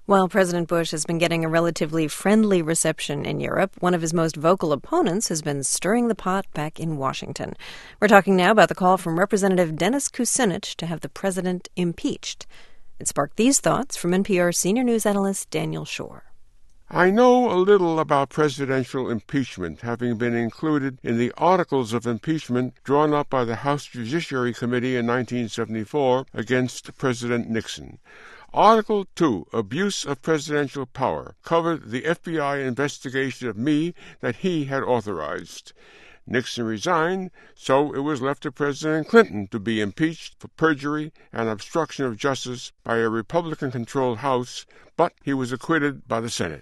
While President Bush has been getting a relatively friendly reception in Europe, one of his most vocal opponents has been stirring the pot back in Washington. We're talking now about the call from Representative Dennis Kucinich to have the president impeached. It sparked these thoughts from NPR senior news analyst Daniel Schorr. I know a little about presidential impeachment, having been included in the articles of impeachment drawn up by the House Judiciary Committee in 1974 against President Nixon. Article 2, Abuse of Presidential Power, covered the FBI investigation of me that he had authorized. Nixon resigned, so it was left to President Clinton to be impeached for perjury and obstruction of justice by a Republican-controlled House, but he was acquitted by the Senate.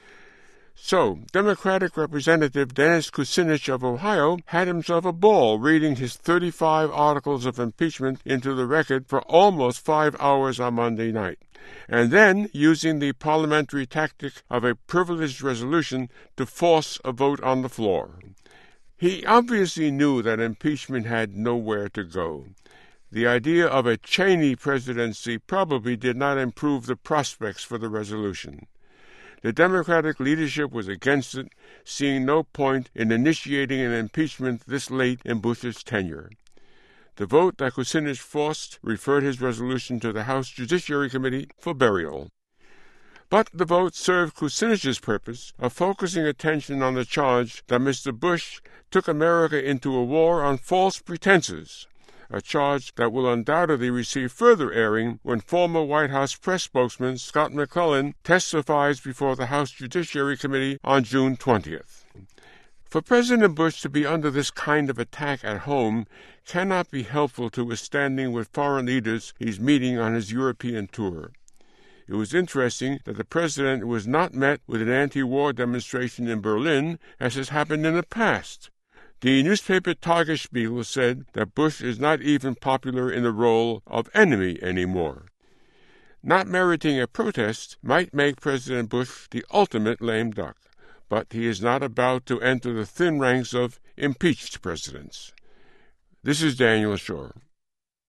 So, Democratic Representative Dennis Kucinich of Ohio had himself a ball reading his 35 articles of impeachment into the record for almost 5 hours on Monday night, and then using the parliamentary tactic of a privileged resolution to force a vote on the floor. He obviously knew that impeachment had nowhere to go. The idea of a Cheney presidency probably did not improve the prospects for the resolution. The Democratic leadership was against it, seeing no point in initiating an impeachment this late in Bush's tenure. The vote that Kucinich forced referred his resolution to the House Judiciary Committee for burial. But the vote served Kucinich's purpose of focusing attention on the charge that Mr. Bush took America into a war on false pretenses, a charge that will undoubtedly receive further airing when former White House press spokesman Scott McClellan testifies before the House Judiciary Committee on June 20th. For President Bush to be under this kind of attack at home cannot be helpful to his standing with foreign leaders he's meeting on his European tour. It was interesting that the president was not met with an anti-war demonstration in Berlin, as has happened in the past. The newspaper Tagesspiegel said that Bush is not even popular in the role of enemy anymore. Not meriting a protest might make President Bush the ultimate lame duck, but he is not about to enter the thin ranks of impeached presidents. This is Daniel Schorr.